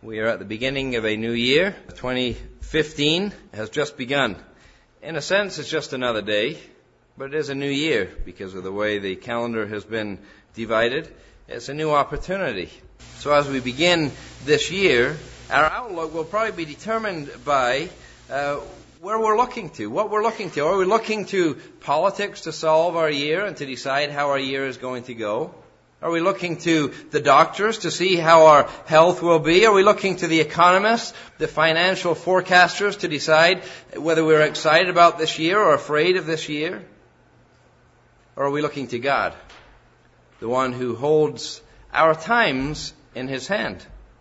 We are at the beginning of a new year. 2015 has just begun. In a sense, it's just another day, but it is a new year because of the way the calendar has been divided. It's a new opportunity. So as we begin this year, our outlook will probably be determined by where we're looking to, what we're looking to. Are we looking to politics to solve our year and to decide how our year is going to go? Are we looking to the doctors to see how our health will be? Are we looking to the economists, the financial forecasters to decide whether we're excited about this year or afraid of this year? Or are we looking to God, the one who holds our times in His hand?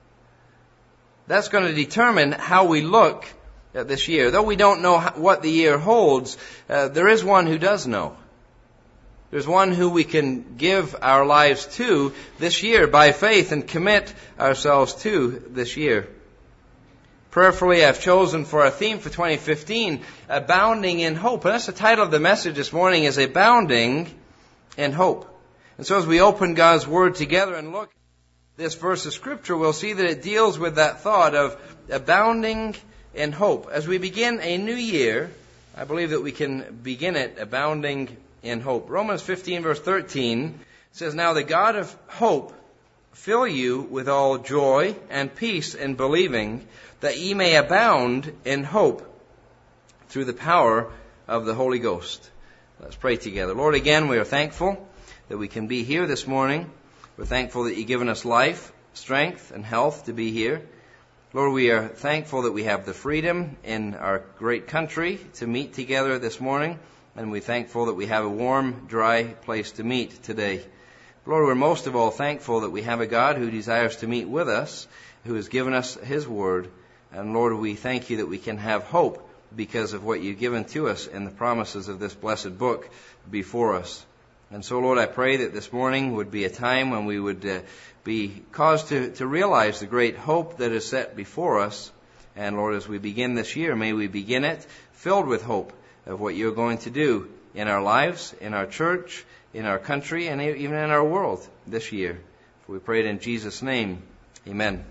That's going to determine how we look at this year. Though we don't know what the year holds, there is one who does know. There's one who we can give our lives to this year by faith and commit ourselves to this year. Prayerfully, I've chosen for our theme for 2015, Abounding in Hope. And that's the title of the message this morning, is Abounding in Hope. And so as we open God's Word together and look at this verse of Scripture, we'll see that it deals with that thought of abounding in hope. As we begin a new year, I believe that we can begin it abounding in hope. Romans 15 verse 13 says, "Now the God of hope fill you with all joy and peace in believing, that ye may abound in hope through the power of the Holy Ghost." Let's pray together. Lord, again, we are thankful that we can be here this morning. We're thankful that you've given us life, strength, and health to be here. Lord, we are thankful that we have the freedom in our great country to meet together this morning. And we're thankful that we have a warm, dry place to meet today. Lord, we're most of all thankful that we have a God who desires to meet with us, who has given us His Word. And Lord, we thank you that we can have hope because of what you've given to us in the promises of this blessed book before us. And so, Lord, I pray that this morning would be a time when we would be caused to realize the great hope that is set before us. And Lord, as we begin this year, may we begin it filled with hope of what you're going to do in our lives, in our church, in our country, and even in our world this year. We pray it in Jesus' name. Amen.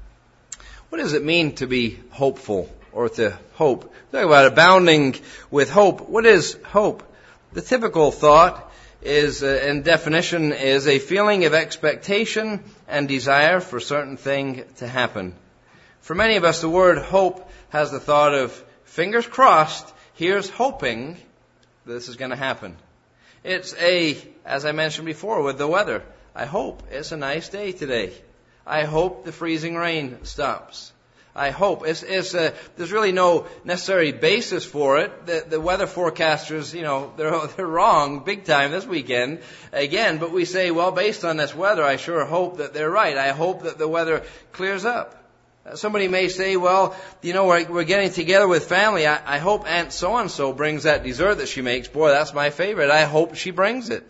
What does it mean to be hopeful or to hope? Talk about abounding with hope. What is hope? The typical thought is, and definition is, a feeling of expectation and desire for a certain thing to happen. For many of us, the word hope has the thought of fingers crossed. Here's hoping this is going to happen. It's as I mentioned before with the weather, I hope it's a nice day today. I hope the freezing rain stops. I hope. There's really no necessary basis for it. The weather forecasters, they're wrong big time this weekend again, but we say, well, based on this weather, I sure hope that they're right. I hope that the weather clears up. Somebody may say, well, we're getting together with family. I hope Aunt so-and-so brings that dessert that she makes. Boy, that's my favorite. I hope she brings it.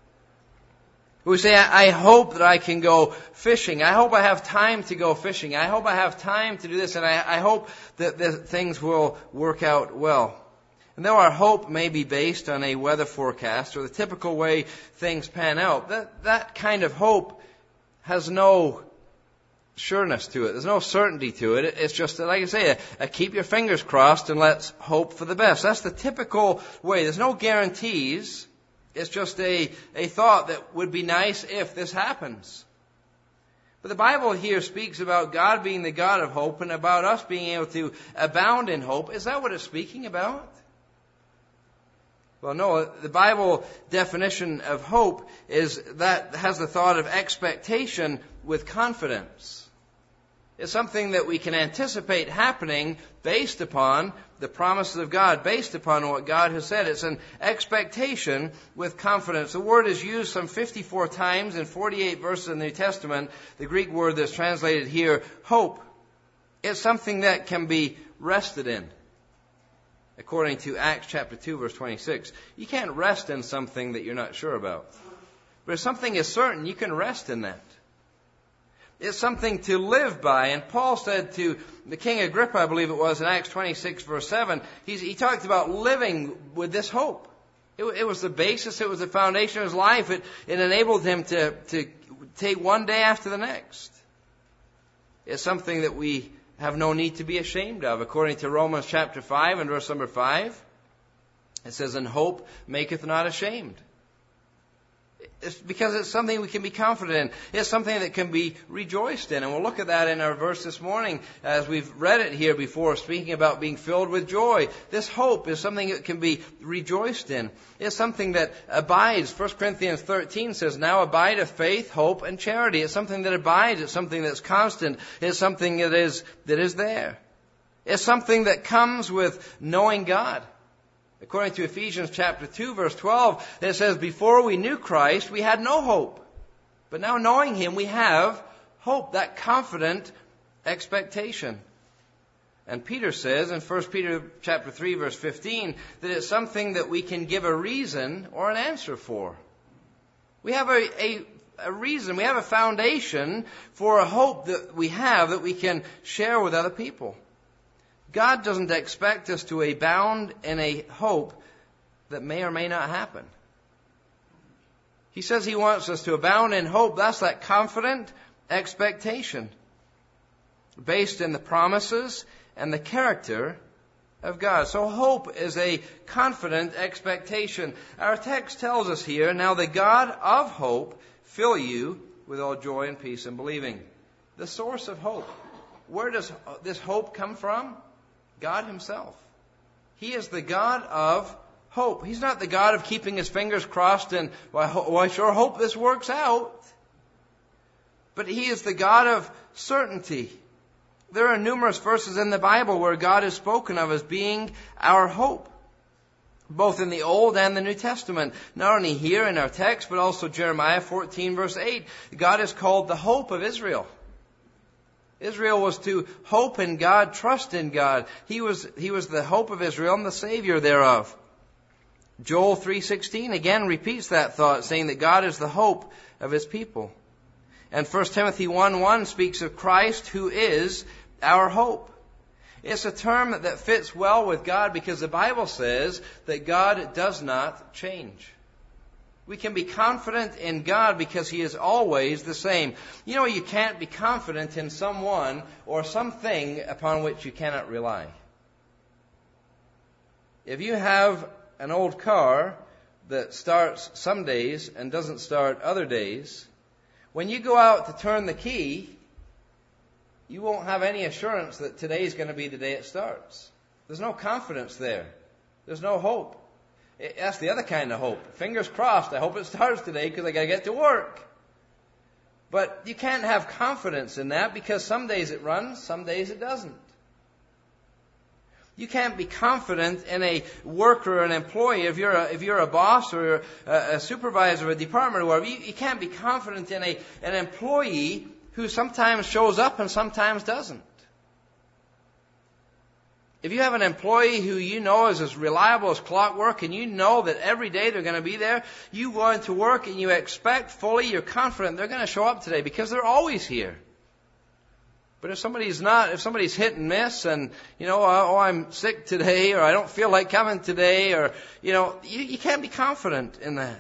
We say, I hope that I can go fishing. I hope I have time to go fishing. I hope I have time to do this. And I hope that things will work out well. And though our hope may be based on a weather forecast or the typical way things pan out, that kind of hope has no sureness to it. There's no certainty to it. It's just, like I say, keep your fingers crossed and let's hope for the best. That's the typical way. There's no guarantees. It's just a thought that would be nice if this happens. But the Bible here speaks about God being the God of hope and about us being able to abound in hope. Is that what it's speaking about? Well, no. The Bible definition of hope is that has the thought of expectation with confidence. It's something that we can anticipate happening based upon the promises of God, based upon what God has said. It's an expectation with confidence. The word is used some 54 times in 48 verses in the New Testament. The Greek word that's translated here, hope. It's something that can be rested in. According to Acts chapter 2, verse 26. You can't rest in something that you're not sure about. But if something is certain, you can rest in that. It's something to live by. And Paul said to the King Agrippa, I believe it was, in Acts 26, verse 7, he talked about living with this hope. It was the basis, it was the foundation of his life. It enabled him to take one day after the next. It's something that we have no need to be ashamed of. According to Romans chapter 5 and verse number 5, it says, "And hope maketh not ashamed." It's because it's something we can be confident in. It's something that can be rejoiced in. And we'll look at that in our verse this morning as we've read it here before, speaking about being filled with joy. This hope is something that can be rejoiced in. It's something that abides. 1 Corinthians 13 says, "Now abideth faith, hope, and charity." It's something that abides. It's something that's constant. It's something that is there. It's something that comes with knowing God. According to Ephesians chapter 2, verse 12, it says, "Before we knew Christ, we had no hope. But now knowing Him, we have hope," that confident expectation. And Peter says in 1 Peter chapter 3, verse 15, that it's something that we can give a reason or an answer for. We have a reason, we have a foundation for a hope that we have that we can share with other people. God doesn't expect us to abound in a hope that may or may not happen. He says He wants us to abound in hope. That's that confident expectation based in the promises and the character of God. So hope is a confident expectation. Our text tells us here, "Now the God of hope fill you with all joy and peace in believing." The source of hope. Where does this hope come from? God Himself. He is the God of hope. He's not the God of keeping His fingers crossed and, well, I sure hope this works out. But He is the God of certainty. There are numerous verses in the Bible where God is spoken of as being our hope, both in the Old and the New Testament. Not only here in our text, but also Jeremiah 14, verse 8. God is called the hope of Israel. Israel was to hope in God, trust in God. He was the hope of Israel and the Savior thereof. Joel 3:16 again repeats that thought, saying that God is the hope of His people. And 1 Timothy 1:1 speaks of Christ who is our hope. It's a term that fits well with God because the Bible says that God does not change. We can be confident in God because He is always the same. You know, you can't be confident in someone or something upon which you cannot rely. If you have an old car that starts some days and doesn't start other days, when you go out to turn the key, you won't have any assurance that today's going to be the day it starts. There's no confidence there. There's no hope. That's the other kind of hope. Fingers crossed, I hope it starts today because I got to get to work. But you can't have confidence in that because some days it runs, some days it doesn't. You can't be confident in a worker or an employee. If you're a boss or a supervisor of a department or whatever, you can't be confident in an employee who sometimes shows up and sometimes doesn't. If you have an employee who you know is as reliable as clockwork and you know that every day they're going to be there, you go into work and you expect fully, you're confident they're going to show up today because they're always here. But if somebody's not, if somebody's hit and miss and, I'm sick today or I don't feel like coming today or, you can't be confident in that.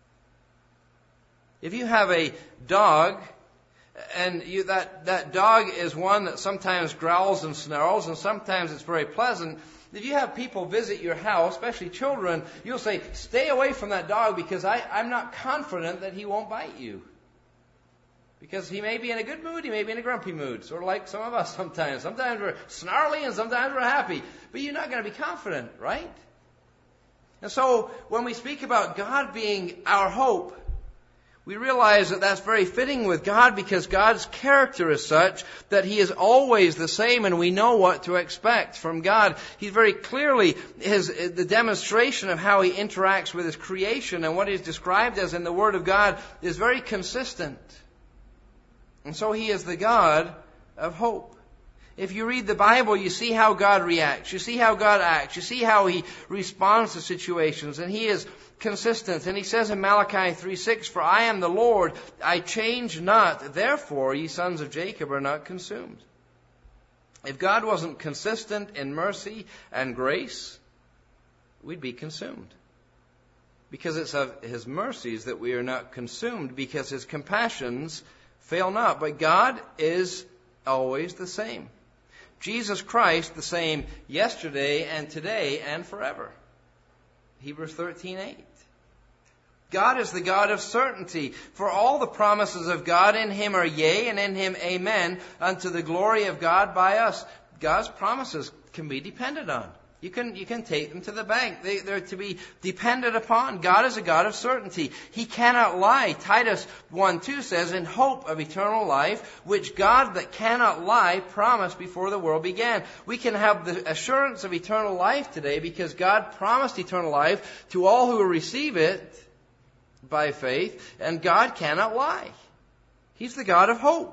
If you have a dog and that dog is one that sometimes growls and snarls and sometimes it's very pleasant. If you have people visit your house, especially children, you'll say, stay away from that dog because I'm not confident that he won't bite you. Because he may be in a good mood, he may be in a grumpy mood, sort of like some of us sometimes. Sometimes we're snarly and sometimes we're happy. But you're not going to be confident, right? And so when we speak about God being our hope, we realize that that's very fitting with God because God's character is such that He is always the same and we know what to expect from God. He's very clearly, the demonstration of how He interacts with His creation and what He's described as in the Word of God is very consistent. And so He is the God of hope. If you read the Bible, you see how God reacts. You see how God acts. You see how He responds to situations. And He is consistent. And He says in Malachi 3:6, "For I am the Lord, I change not. Therefore, ye sons of Jacob are not consumed." If God wasn't consistent in mercy and grace, we'd be consumed. Because it's of His mercies that we are not consumed, because His compassions fail not. But God is always the same. Jesus Christ the same yesterday and today and forever. Hebrews 13:8. God is the God of certainty. For all the promises of God in Him are yea, and in Him amen, unto the glory of God by us. God's promises can be depended on. You can take them to the bank. They're to be depended upon. God is a God of certainty. He cannot lie. Titus 1:2 says, in hope of eternal life, which God that cannot lie promised before the world began. We can have the assurance of eternal life today because God promised eternal life to all who will receive it by faith, and God cannot lie. He's the God of hope.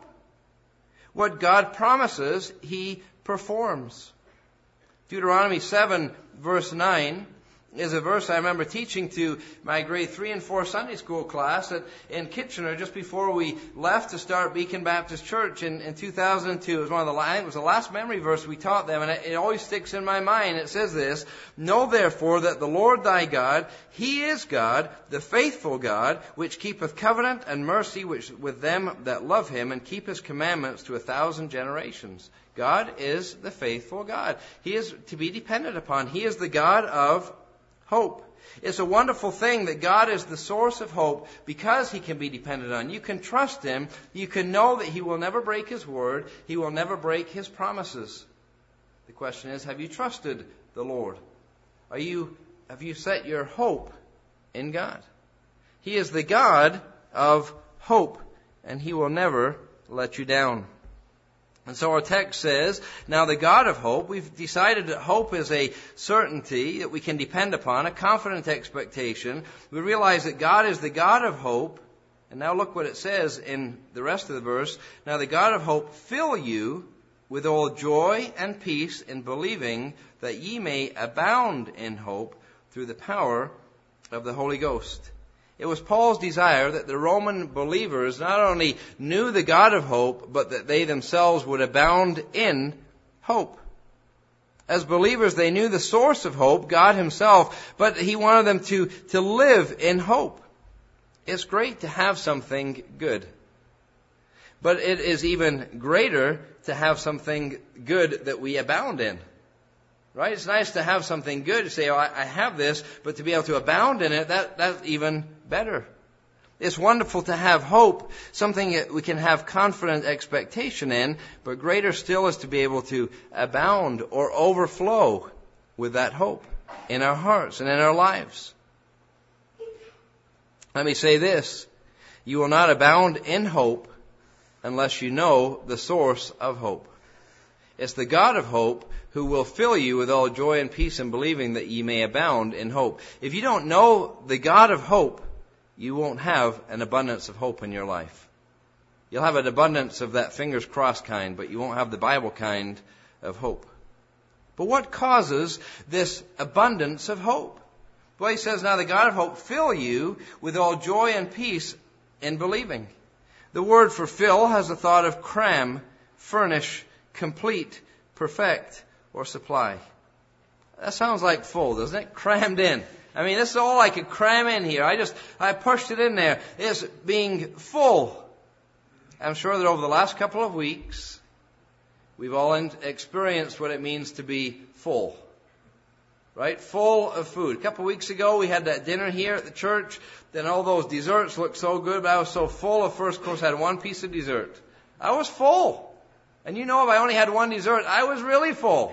What God promises, He performs. Deuteronomy 7, verse 9, is a verse I remember teaching to my grade 3 and 4 Sunday school class in Kitchener just before we left to start Beacon Baptist Church in 2002. It was the last memory verse we taught them, and it always sticks in my mind. It says this, know therefore that the Lord thy God, He is God, the faithful God, which keepeth covenant and mercy with them that love Him, and keep His commandments to 1,000 generations. God is the faithful God. He is to be depended upon. He is the God of hope. It's a wonderful thing that God is the source of hope because He can be depended on. You can trust Him. You can know that He will never break His word. He will never break His promises. The question is, have you trusted the Lord? Have you set your hope in God? He is the God of hope, and He will never let you down. And so our text says, now the God of hope, we've decided that hope is a certainty that we can depend upon, a confident expectation. We realize that God is the God of hope. And now look what it says in the rest of the verse. Now the God of hope fill you with all joy and peace in believing, that ye may abound in hope through the power of the Holy Ghost. It was Paul's desire that the Roman believers not only knew the God of hope, but that they themselves would abound in hope. As believers, they knew the source of hope, God Himself, but He wanted them to live in hope. It's great to have something good. But it is even greater to have something good that we abound in. Right? It's nice to have something good, to say, oh, I have this, but to be able to abound in it, that's even better. It's wonderful to have hope, something that we can have confident expectation in, but greater still is to be able to abound or overflow with that hope in our hearts and in our lives. Let me say this, you will not abound in hope unless you know the source of hope. It's the God of hope who will fill you with all joy and peace in believing that ye may abound in hope. If you don't know the God of hope, you won't have an abundance of hope in your life. You'll have an abundance of that fingers crossed kind, but you won't have the Bible kind of hope. But what causes this abundance of hope? Well, he says, now the God of hope fill you with all joy and peace in believing. The word for fill has the thought of cram, furnish, complete, perfect, or supply. That sounds like full, doesn't it? Crammed in. I mean, this is all I could cram in here. I pushed it in there. It's being full. I'm sure that over the last couple of weeks, we've all experienced what it means to be full. Right? Full of food. A couple of weeks ago, we had that dinner here at the church. Then all those desserts looked so good, but I was so full. The first course I had one piece of dessert. I was full. And you know, if I only had one dessert, I was really full.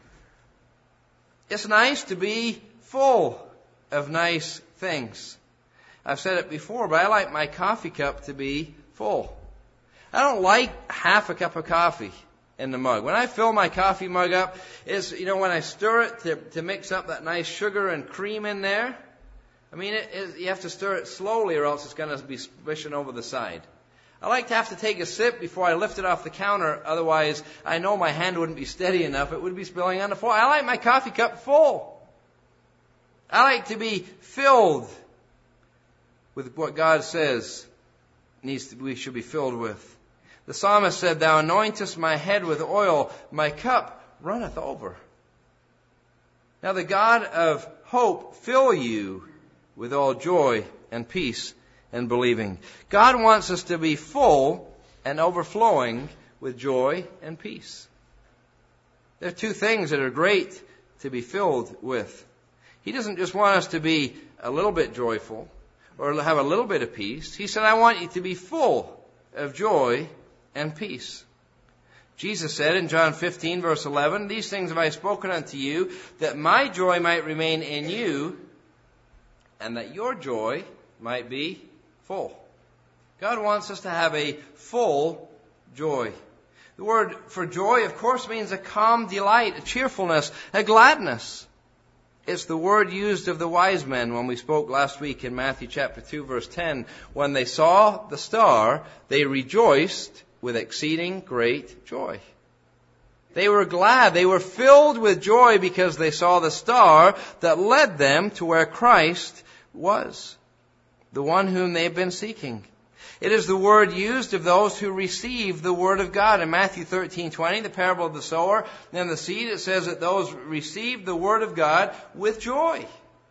It's nice to be full of nice things. I've said it before, but I like my coffee cup to be full. I don't like half a cup of coffee in the mug. When I fill my coffee mug up, it's, when I stir it to mix up that nice sugar and cream in there. I mean, you have to stir it slowly or else it's going to be splishing over the side. I like to have to take a sip before I lift it off the counter. Otherwise, I know my hand wouldn't be steady enough. It would be spilling on the floor. I like my coffee cup full. I like to be filled with what God says we should be filled with. The psalmist said, thou anointest my head with oil, my cup runneth over. Now the God of hope fill you with all joy and peace and believing. God wants us to be full and overflowing with joy and peace. There are two things that are great to be filled with. He doesn't just want us to be a little bit joyful or have a little bit of peace. He said, I want you to be full of joy and peace. Jesus said in John 15, verse 11, these things have I spoken unto you, that my joy might remain in you, and that your joy might be full. God wants us to have a full joy. The word for joy, of course, means a calm delight, a cheerfulness, a gladness. It's the word used of the wise men when we spoke last week in Matthew chapter 2, verse 10. When they saw the star, they rejoiced with exceeding great joy. They were glad. They were filled with joy because they saw the star that led them to where Christ was, the one whom they've been seeking. It is the word used of those who receive the word of God. In Matthew 13:20, the parable of the sower and the seed, it says that those received the word of God with joy.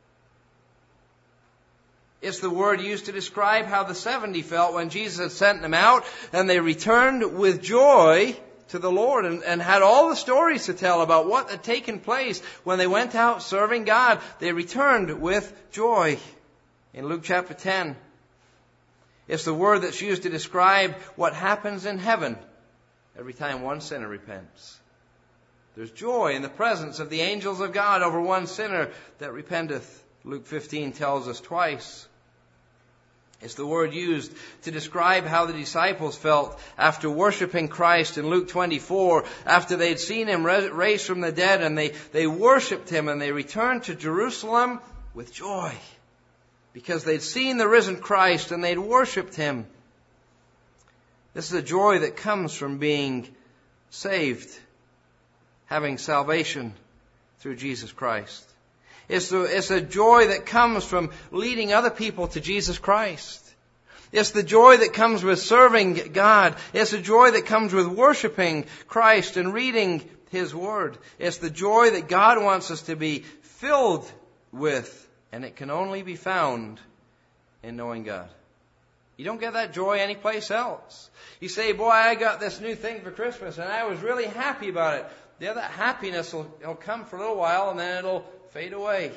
It's the word used to describe how the 70 felt when Jesus had sent them out, and they returned with joy to the Lord and had all the stories to tell about what had taken place when they went out serving God. They returned with joy. In Luke chapter 10, it's the word that's used to describe what happens in heaven every time one sinner repents. There's joy in the presence of the angels of God over one sinner that repenteth. Luke 15 tells us twice. It's the word used to describe how the disciples felt after worshiping Christ in Luke 24, after they'd seen Him raised from the dead, and they worshiped Him, and they returned to Jerusalem with joy because they'd seen the risen Christ and they'd worshipped Him. This is a joy that comes from being saved, having salvation through Jesus Christ. It's a joy that comes from leading other people to Jesus Christ. It's the joy that comes with serving God. It's the joy that comes with worshiping Christ and reading His Word. It's the joy that God wants us to be filled with, and it can only be found in knowing God. You don't get that joy anyplace else. You say, boy, I got this new thing for Christmas, and I was really happy about it. Yeah, that happiness will come for a little while, and then it'll fade away.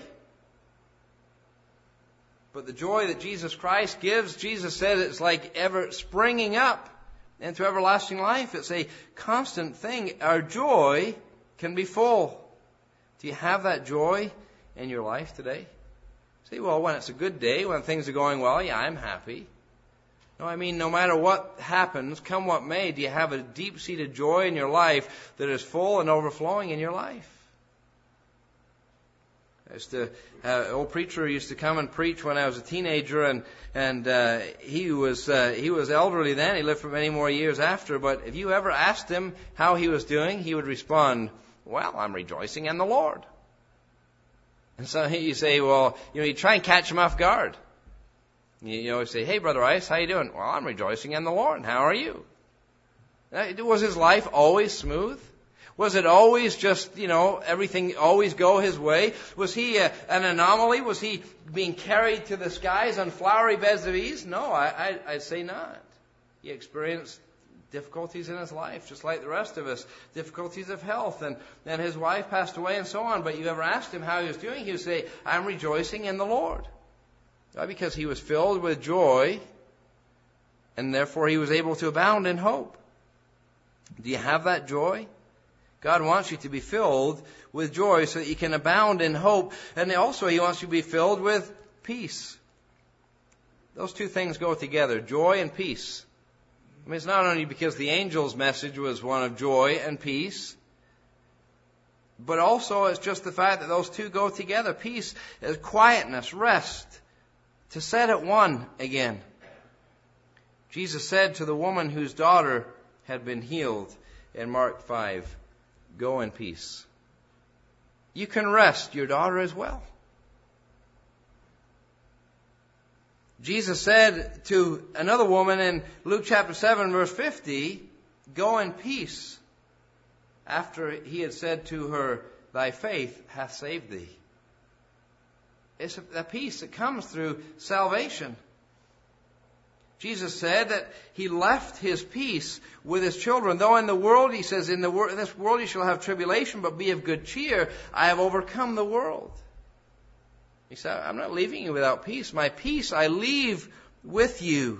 But the joy that Jesus Christ gives, Jesus said it's like ever springing up into everlasting life. It's a constant thing. Our joy can be full. Do you have that joy in your life today? Say, well, when it's a good day, when things are going well, yeah, I'm happy. No, I mean, no matter what happens, come what may, do you have a deep-seated joy in your life that is full and overflowing in your life? Old preacher used to come and preach when I was a teenager, and he was elderly then. He lived for many more years after. But if you ever asked him how he was doing, he would respond, "Well, I'm rejoicing in the Lord." And so you say, well, you try and catch him off guard. You always say, "Hey, Brother Ice, how you doing?" "Well, I'm rejoicing in the Lord. And how are you?" Was his life always smooth? Was it always just, everything always go his way? Was he an anomaly? Was he being carried to the skies on flowery beds of ease? No, I'd say not. He experienced difficulties in his life, just like the rest of us. Difficulties of health, and then his wife passed away and so on. But you ever asked him how he was doing, he would say, "I'm rejoicing in the Lord." Why? Because he was filled with joy, and therefore he was able to abound in hope. Do you have that joy? God wants you to be filled with joy so that you can abound in hope. And also He wants you to be filled with peace. Those two things go together, joy and peace. I mean, it's not only because the angel's message was one of joy and peace, but also it's just the fact that those two go together. Peace is quietness, rest, to set at one again. Jesus said to the woman whose daughter had been healed in Mark 5, "Go in peace." You can rest your daughter as well. Jesus said to another woman in Luke chapter 7, verse 50, "Go in peace," after He had said to her, "Thy faith hath saved thee." It's a peace that comes through salvation. Jesus said that He left His peace with His children. Though in the world, He says, in this world you shall have tribulation, but be of good cheer. I have overcome the world. He said, I'm not leaving you without peace. My peace I leave with you.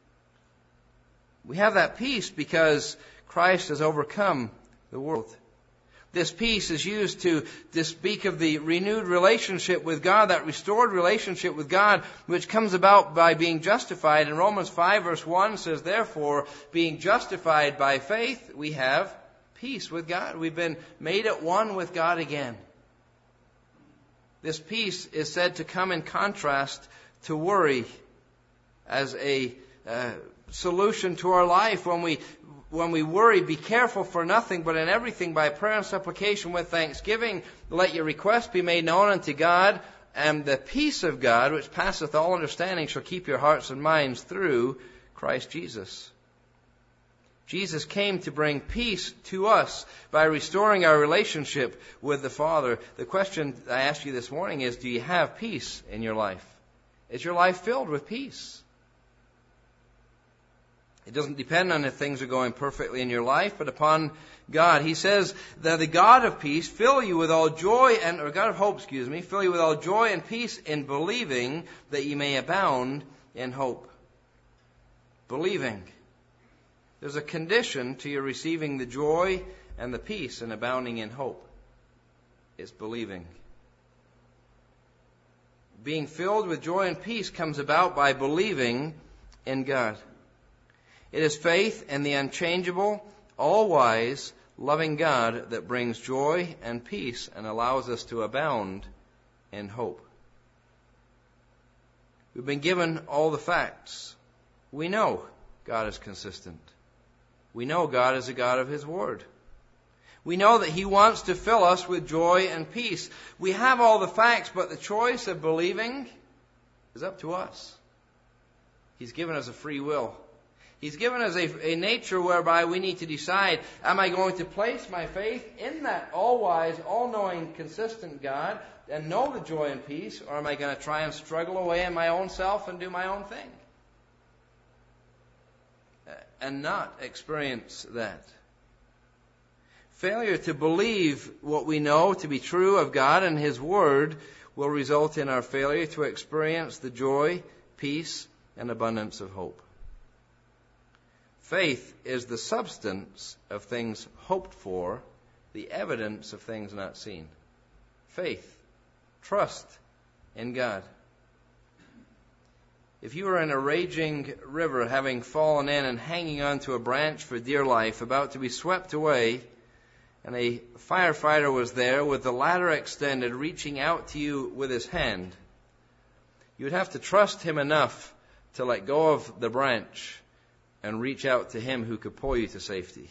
We have that peace because Christ has overcome the world. This peace is used to speak of the renewed relationship with God, that restored relationship with God, which comes about by being justified. And Romans 5 verse 1 says, therefore, being justified by faith, we have peace with God. We've been made at one with God again. This peace is said to come in contrast to worry as a solution to our life. When we worry, be careful for nothing, but in everything by prayer and supplication with thanksgiving, let your requests be made known unto God, and the peace of God, which passeth all understanding, shall keep your hearts and minds through Christ Jesus. Jesus came to bring peace to us by restoring our relationship with the Father. The question I asked you this morning is, do you have peace in your life? Is your life filled with peace? It doesn't depend on if things are going perfectly in your life, but upon God. He says that the God of peace fill you with all joy or God of hope, fill you with all joy and peace in believing, that ye may abound in hope. Believing. There's a condition to your receiving the joy and the peace and abounding in hope. It's believing. Being filled with joy and peace comes about by believing in God. It is faith in the unchangeable, all-wise, loving God that brings joy and peace and allows us to abound in hope. We've been given all the facts. We know God is consistent. We know God is a God of His Word. We know that He wants to fill us with joy and peace. We have all the facts, but the choice of believing is up to us. He's given us a free will. He's given us a nature whereby we need to decide, am I going to place my faith in that all-wise, all-knowing, consistent God and know the joy and peace, or am I going to try and struggle away in my own self and do my own thing and not experience that? Failure to believe what we know to be true of God and His Word will result in our failure to experience the joy, peace, and abundance of hope. Faith is the substance of things hoped for, the evidence of things not seen. Faith, trust in God. If you were in a raging river, having fallen in and hanging onto a branch for dear life, about to be swept away, and a firefighter was there with the ladder extended, reaching out to you with his hand, you would have to trust him enough to let go of the branch and reach out to Him who could pull you to safety.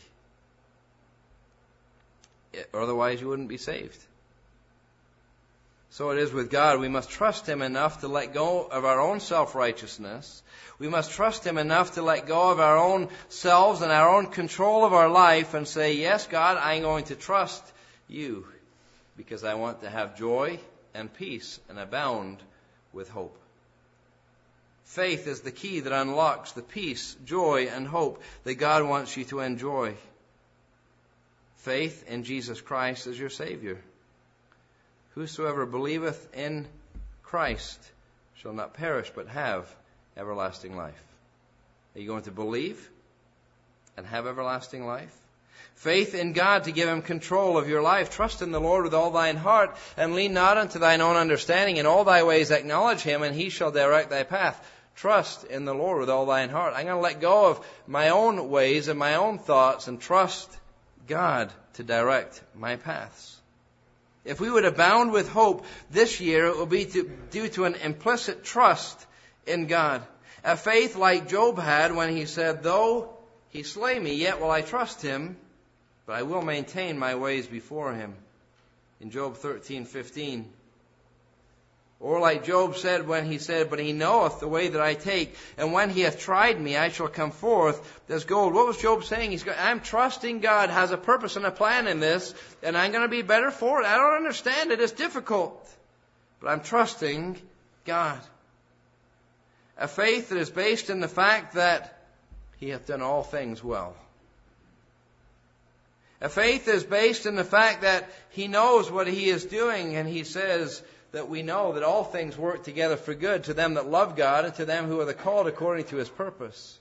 Otherwise, you wouldn't be saved. So it is with God. We must trust Him enough to let go of our own self-righteousness. We must trust Him enough to let go of our own selves and our own control of our life and say, yes, God, I'm going to trust You because I want to have joy and peace and abound with hope. Faith is the key that unlocks the peace, joy, and hope that God wants you to enjoy. Faith in Jesus Christ as your Savior. Whosoever believeth in Christ shall not perish but have everlasting life. Are you going to believe and have everlasting life? Faith in God to give Him control of your life. Trust in the Lord with all thine heart, and lean not unto thine own understanding. In all thy ways acknowledge Him, and He shall direct thy path. Trust in the Lord with all thine heart. I'm going to let go of my own ways and my own thoughts and trust God to direct my paths. If we would abound with hope this year, it will be due to an implicit trust in God. A faith like Job had when he said, though He slay me, yet will I trust Him, but I will maintain my ways before Him. In Job 13:15. Or like Job said when he said, but He knoweth the way that I take, and when He hath tried me, I shall come forth as gold. What was Job saying? I'm trusting God has a purpose and a plan in this, and I'm going to be better for it. I don't understand it. It's difficult. But I'm trusting God. A faith that is based in the fact that He hath done all things well. A faith that is based in the fact that He knows what He is doing, and He says that we know that all things work together for good to them that love God and to them who are the called according to His purpose.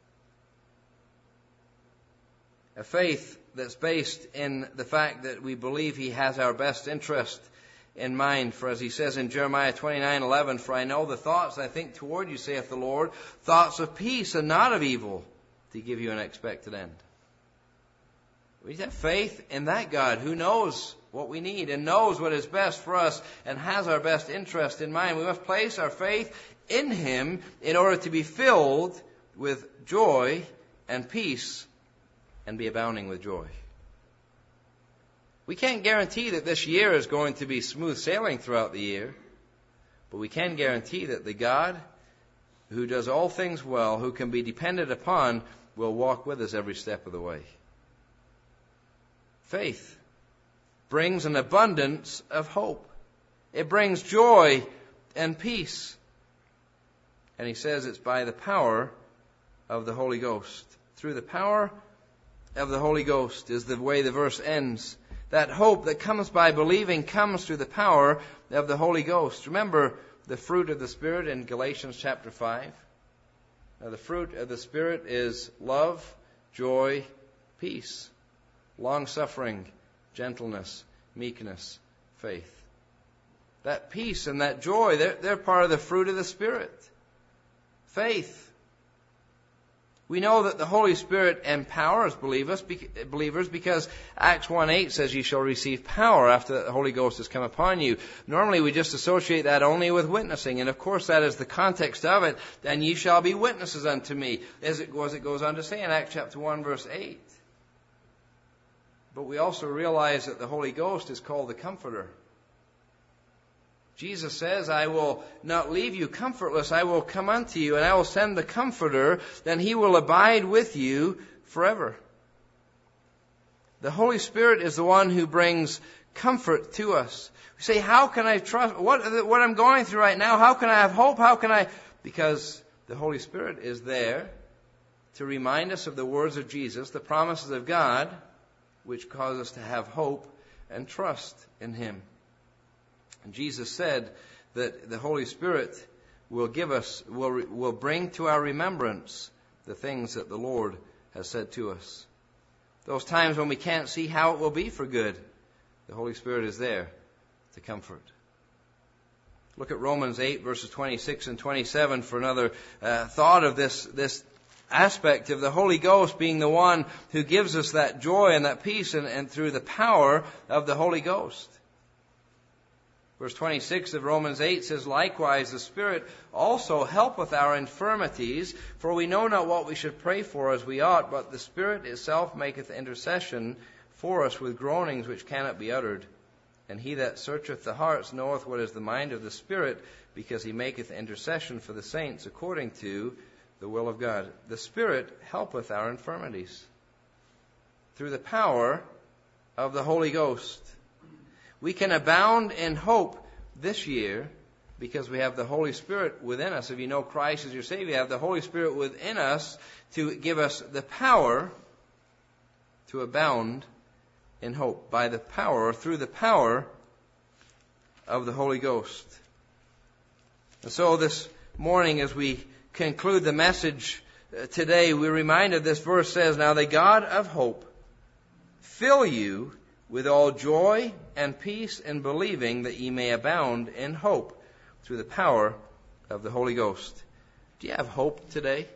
A faith that's based in the fact that we believe He has our best interest in mind. For as He says in Jeremiah 29:11, "For I know the thoughts I think toward you, saith the Lord, thoughts of peace and not of evil, to give you an expected end." We have faith in that God who knows what we need and knows what is best for us and has our best interest in mind. We must place our faith in Him in order to be filled with joy and peace and be abounding with joy. We can't guarantee that this year is going to be smooth sailing throughout the year, but we can guarantee that the God who does all things well, who can be depended upon, will walk with us every step of the way. Faith brings an abundance of hope. It brings joy and peace. And He says it's by the power of the Holy Ghost. Through the power of the Holy Ghost is the way the verse ends. That hope that comes by believing comes through the power of the Holy Ghost. Remember the fruit of the Spirit in Galatians chapter 5? Now, the fruit of the Spirit is love, joy, peace, long-suffering, gentleness, meekness, faith. That peace and that joy, they're part of the fruit of the Spirit. Faith. We know that the Holy Spirit empowers believers because Acts 1:8 says you shall receive power after the Holy Ghost has come upon you. Normally we just associate that only with witnessing, and of course that is the context of it. Then ye shall be witnesses unto me, as it goes on to say in Acts chapter 1 verse 8. But we also realize that the Holy Ghost is called the Comforter. Jesus says, I will not leave you comfortless. I will come unto you, and I will send the Comforter. Then He will abide with you forever. The Holy Spirit is the one who brings comfort to us. We say, how can I trust what I'm going through right now? How can I have hope? How can I? Because the Holy Spirit is there to remind us of the words of Jesus, the promises of God, which cause us to have hope and trust in Him. And Jesus said that the Holy Spirit will give us, will bring to our remembrance the things that the Lord has said to us. Those times when we can't see how it will be for good, the Holy Spirit is there to comfort. Look at Romans 8 verses 26 and 27 for another thought of this aspect of the Holy Ghost being the one who gives us that joy and that peace and through the power of the Holy Ghost. Verse 26 of Romans 8 says, likewise the Spirit also helpeth our infirmities, for we know not what we should pray for as we ought, but the Spirit itself maketh intercession for us with groanings which cannot be uttered. And He that searcheth the hearts knoweth what is the mind of the Spirit, because He maketh intercession for the saints according to the will of God. The Spirit helpeth our infirmities through the power of the Holy Ghost. We can abound in hope this year because we have the Holy Spirit within us. If you know Christ as your Savior, you have the Holy Spirit within us to give us the power to abound in hope by the power, or through the power of the Holy Ghost. And so this morning, as we conclude the message today, we're reminded this verse says, now the God of hope fill you with all joy and peace in believing, that ye may abound in hope through the power of the Holy Ghost. Do you have hope today?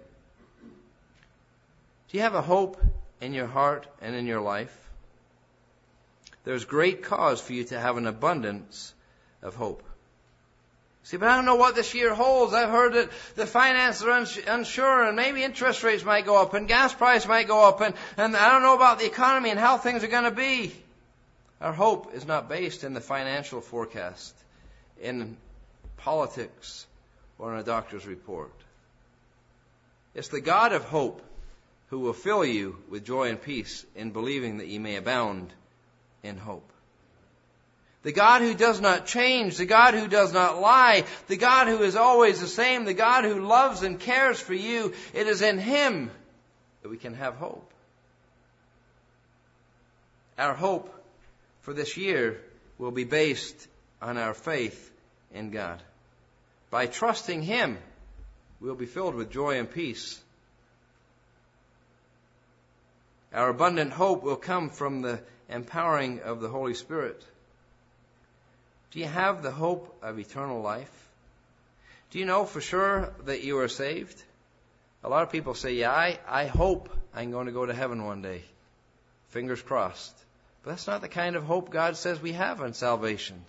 Do you have a hope in your heart and in your life? There's great cause for you to have an abundance of hope. See, but I don't know what this year holds. I've heard that the finances are unsure, and maybe interest rates might go up, and gas price might go up, and I don't know about the economy and how things are going to be. Our hope is not based in the financial forecast, in politics, or in a doctor's report. It's the God of hope who will fill you with joy and peace in believing that ye may abound in hope. The God who does not change, the God who does not lie, the God who is always the same, the God who loves and cares for you. It is in Him that we can have hope. Our hope for this year will be based on our faith in God. By trusting Him, we'll be filled with joy and peace. Our abundant hope will come from the empowering of the Holy Spirit. Do you have the hope of eternal life? Do you know for sure that you are saved? A lot of people say, yeah, I hope I'm going to go to heaven one day. Fingers crossed. But that's not the kind of hope God says we have on salvation.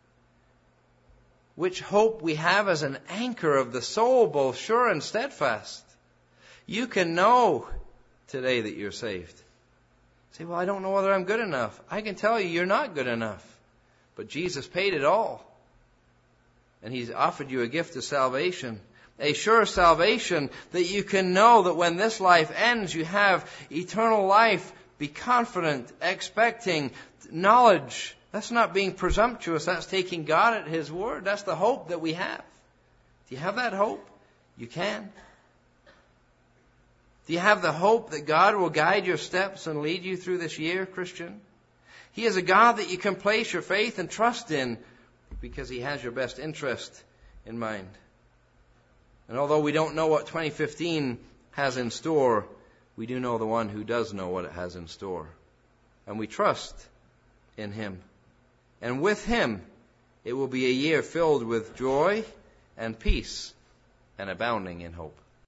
Which hope we have as an anchor of the soul, both sure and steadfast. You can know today that you're saved. Say, well, I don't know whether I'm good enough. I can tell you, you're not good enough. But Jesus paid it all. And He's offered you a gift of salvation. A sure salvation that you can know that when this life ends, you have eternal life. Be confident, expecting knowledge. That's not being presumptuous. That's taking God at His word. That's the hope that we have. Do you have that hope? You can. Do you have the hope that God will guide your steps and lead you through this year, Christian? He is a God that you can place your faith and trust in because He has your best interest in mind. And although we don't know what 2015 has in store, we do know the one who does know what it has in store. And we trust in Him. And with Him, it will be a year filled with joy and peace and abounding in hope.